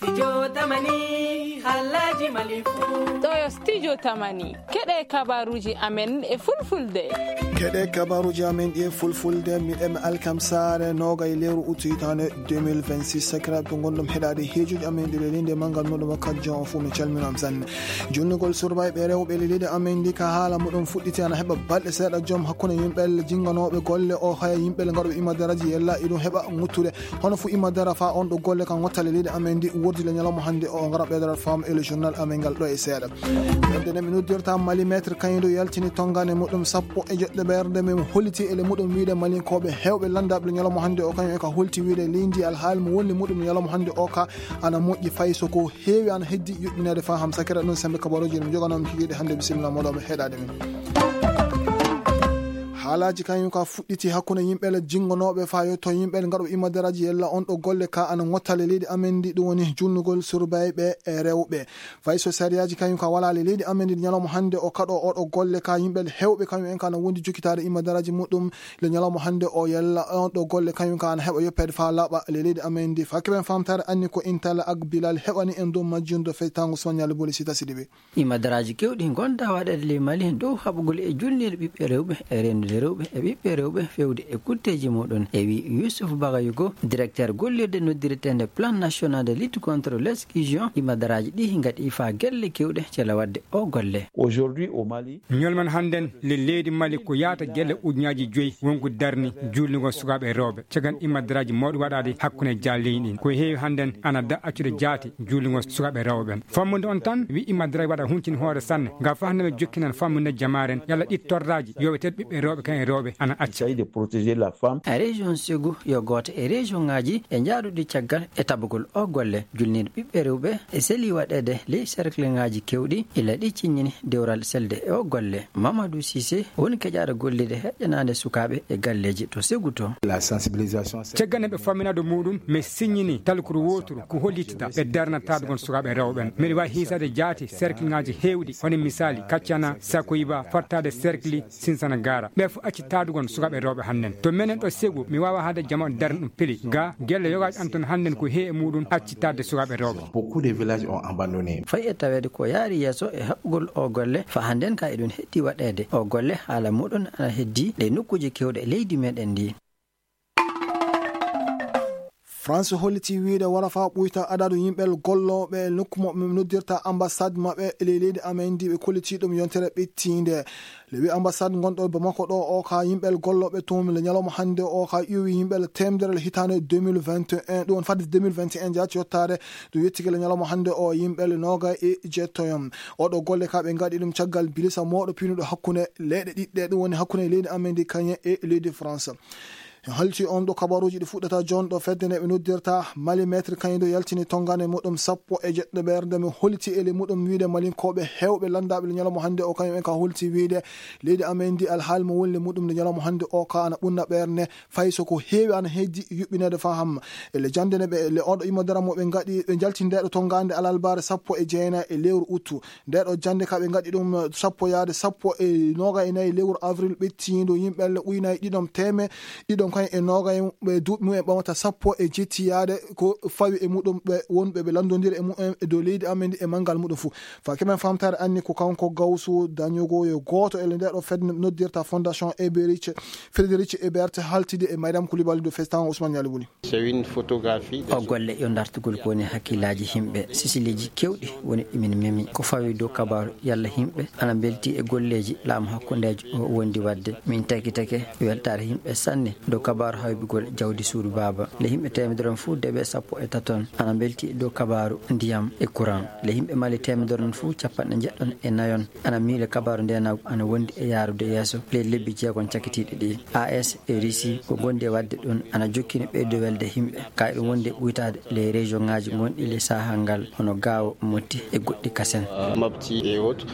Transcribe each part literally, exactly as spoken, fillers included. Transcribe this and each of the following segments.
Studio Tamani Halaji Malifu Toyo Studio Tamani Kede kabaruji amen e fulfulde Kede kabaruji amen e fulfulde mi em alkam sare noga e leru utitane deux mille vingt-six sakra to gondom hedade hejuji amen de lende mangal no do kadjon fu mi calminam san jonnugol surbay be rewbe lede amen di ka hala mudum fudditi ana heba balde seda jom hakuna yimbel jinganobe golle o haya yimbel ngarobe imadaraji yella ido heba ngutude hono fu imadara fa on do golle kan wottale lede amen di wodi le nyalamo hande o ngara bedar fam e le journal amengal do e seda de minute dirta mali metre kanydo yaltini tongane mudum sappo e jedde berde mem holiti ele mudum wiide mali kobe hewbe landable nyalamo hande o kanyo e ka holti wiide lindi al hal mo wonni mudum nyalamo hande o ka ana moƴƴi fayso ko heewi ana heddi yubbinede fa ham sakira non sembe kabaroji mi joganam kigide hande bismillah modo be hedade min halaji kanyu ka fudditi hakuna yimbele jingonobe fayo to yimbele ngado imadaraji yella on do golle ka an ngottale leedi amendi dum woni junnugol surbaybe e rewbe fayso sariyaji kanyu ka wala leedi amendi nyalamo hande o kado o do golle ka yimbele hewbe kanyu en kana wondi jukitare imadaraji mudum le nyalamo hande o yella on do golle kanyu ka an heba yoppede fa laba leedi amendi fakiben famtare anni ko intala ak bilal hebani en do majjundo fe tangu sonyal boli sita sidibe imadaraji kewdi gonda wadade le mali do habugol e junnir bibbe rewbe e rende rewbe e bibbe rewbe fewde e kutteji modon e wi Yusuf Bagayugo directeur gollirde noddiretende plan national de lutte contre l'exclusion imadaraji di ngadi fa gelle kewde cela wadde o golle aujourd'hui au Mali nyolman handen le leedi Mali ko yaata gelle ujnaaji joyi wonko darni julnugo sukabe rewbe cegan imadaraji modu wadade hakkune jallini ko heewi handen ana da accude jaati julnugo sukabe rewbe famunde on tan wi imadaraji wada huncin hoore sanne ga fa hande jokkinan famunde jamaren yalla dittorraji yobe ted bibbe rewbe kan rewbe ana acca de protéger la femme a région Ségou yo goto e région ngaji e jaadude caggal e tabugol o golle julnir bibbe rewbe e seli wadede le cercle ngaji kewdi ila di cinnini dewral selde e o golle Mamadou Cissé woni kejaado gollide hejjanande sukabe e galleji to Ségou to la sensibilisation ceggane be faminado mudum me signini talkuru woturu ko hollitita be darnata gon sukabe rewben mi wa hisade jaati cercle ngaji hewdi woni misali kaccana sakoyiba fattade cercle sinsana gara be fu acci tadugon sukabe rewbe hannen to menen do Ségou mi wawa hade jama darnum pili ga gelle yogaji anton hannen ko he mudum acci tadde sukabe rewbe beaucoup de villages ont abandonné fay tawede ko yaari yeso e habbugol o golle fa handen ka edon heddi wadede o golle hala mudon ana heddi de nokkuji kewde leydi meden ndi France holliti wiide wara fa buyta adadu yimbel gollobe nokkumo noddirta ambassade mabbe e leedi amendi be koliti dum yontere bettinde lewi ambassade gondo Bamako do o ka yimbel gollobe tum le nyaloma hande o ka iwi yimbel temdere hitane deux mille vingt et un don fadi deux mille vingt et un jaati yottare do yettike le nyaloma hande o yimbel noga e jettoyom o do golle ka be ngadi dum caggal bilisa modo pinudo hakkune leede didde dum woni hakkune leedi amendi kanye e leedi France halti on do kabaruji di fuddata jon do feddene be noddirta mali metre kanydo yaltini tongane mudum sappo e jedde berde mi holti ele mudum wiide malin kobe hewbe landabe le nyalamo hande o kanyum en ka holti wiide leedi amendi al hal mo wolle mudum le nyalamo hande o ka ana bunna berne fayso ko heewi ana heddi yubbinede faham ele jandene be le odo imadara mo be ngadi be jaltinde do tongande alal bare sappo e jeena e lewru utu de do jande ka be ngadi dum sappo yaade sappo e noga e nay lewru avril bettindo yimbe le uyna didom teme didom kan e noga be dubmu e bamata sappo e jettiyade ko fawi e mudum be wonbe be landondire e mu e do leedi amendi e mangal mudum fu fa kemen famtare anni ko kanko gawsu dañugo yo goto e nder do fed noddirta fondation Eberich Frédéric Ebert haltide e madame Koulibaly do festan Ousmane Yalibuli c'est une photographie o golle yo dartugol ko ni hakilaji himbe sisileji kewdi woni imin memi ko fawi do kabar yalla himbe ana belti e golleji lam hakkundeji wondi wadde min taki take weltare himbe sanne do kabar haybugol jawdi suuru baba le himbe temedron fu debe sappo e taton ana belti do kabaru ndiyam e courant le himbe mali temedron fu cappanne jeddon e nayon ana miile kabaru ndena ana wondi e yarude yeso le lebbi jeegon cakitide di A S e Risi ko gonde wadde don ana jokkini be do welde himbe kay dum wonde buytade le région ngaji gondi le sahangal hono gaawo motti e goddi kasen mabti et autres.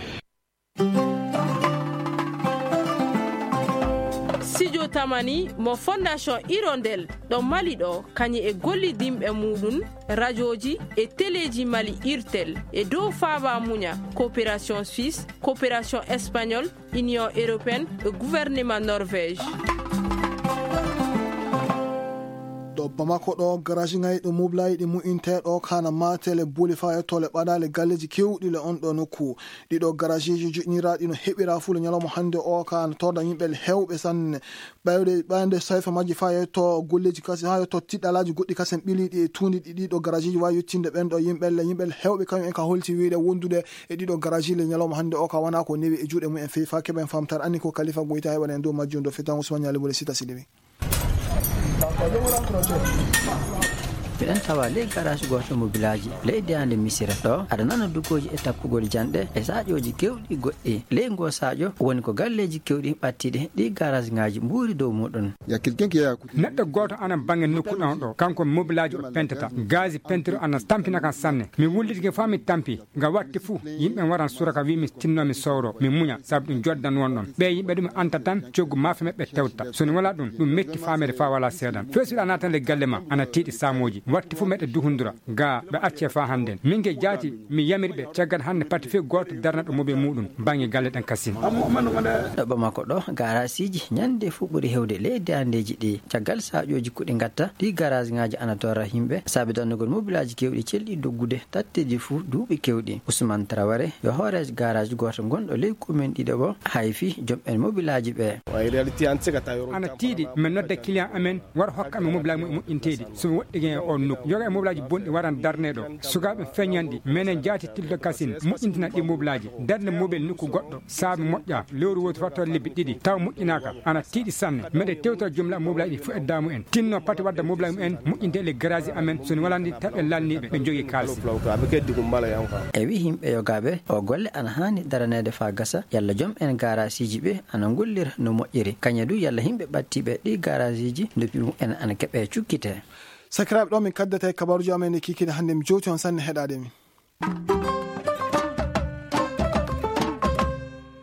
Studio Tamani mo fondation Hirondelle do Mali do kanye e golli dimbe mudun radioji e teleji Mali Irtel e do faba munya coopération suisse coopération espagnole union européenne e gouvernement norvège. do Bamako do garage ngai do moblai di mu inte do kana matele buli fa to le badale galleji kewdi le on do noku di do garage ji jutnira di no hebira fu le nyalo mo hande o kan to da yimbe hewbe sanne bayde bande sayfa maji fa to golleji kasi ha to tidalaji goddi kasen bili di tundi di do garage ji wa yuttinde ben do yimbe le yimbe hewbe kan en ka holti wiide wondude e di do garage le nyalo mo hande o ka wana ko newi e juude mu en fefa keben famtar anni ko Khalifa Goita e wona ndo majjundo fetan Ousmane Yali bole sita sidewi Bidan tawa le garage goto mobilaji leydi ande misira do ada nana dugoji e tappugol jande e saajoji kewdi goddi le ngo saajo woni ko galleji kewdi battide di garage ngaji mburi do mudon ya quelqu'un qui a neddo goto ana bangen nokku don do kanko mobilaji o pentata gazi pentiro ana tampina kan sanne mi wulliti ke fami tampi nga watti fu yimbe waran suraka wi mi tinno mi sawro mi munya sabu dum joddan wonnon be yimbe dum anta tan ciogu mafe mebbe tewta soni wala dum dum metti famere fa wala sedan fesila natan le gallema ana tidi samoji watti fu medde duhundura ga be acce fa handen minge jati mi yamirbe ciagal hande patti fe goto darna do mobe mudum bangi galle dan kasin do Bamako do garasiji nyande fu buri hewde leydi andeji di ciagal saajoji kudi ngatta di garage ngaji ana tora himbe sabi dannugol mobilaji kewdi celdi doggude tatteji fu duubi kewdi Ousmane Traoré yo horeje garage goto gondo ley commune dido bo hayfi jom en mobilaji be en reality anse ka tayo ana tidi men nodde client amen war hokka me mobilaji mo intedi so woddige on nuk yoga e mobilaji bondi waran darnedo sugabe fenyandi menen jati tildo kasin mo intina di mobilaji darne mobil nuku goddo saabi modja lewru woto fatto libbi didi taw mo inaka ana tidi sanne mede tewto jumla mobilaji fu eddamu en tinno pati wadda mobilaji en mo inte le garage amen so walandi tabbe lalnibe be jogi kalsi e wi himbe yogabe o golle ana hani daranede fa gasa yalla jom en garasiji be ana gollira no moƴƴiri kanyadu yalla himbe battibe di garasiji depuis en ana kebe cukkite sakiraɓe ɗo min kaddata e kabaruji amen e kikine hannde mi jowti on sanne heɗade min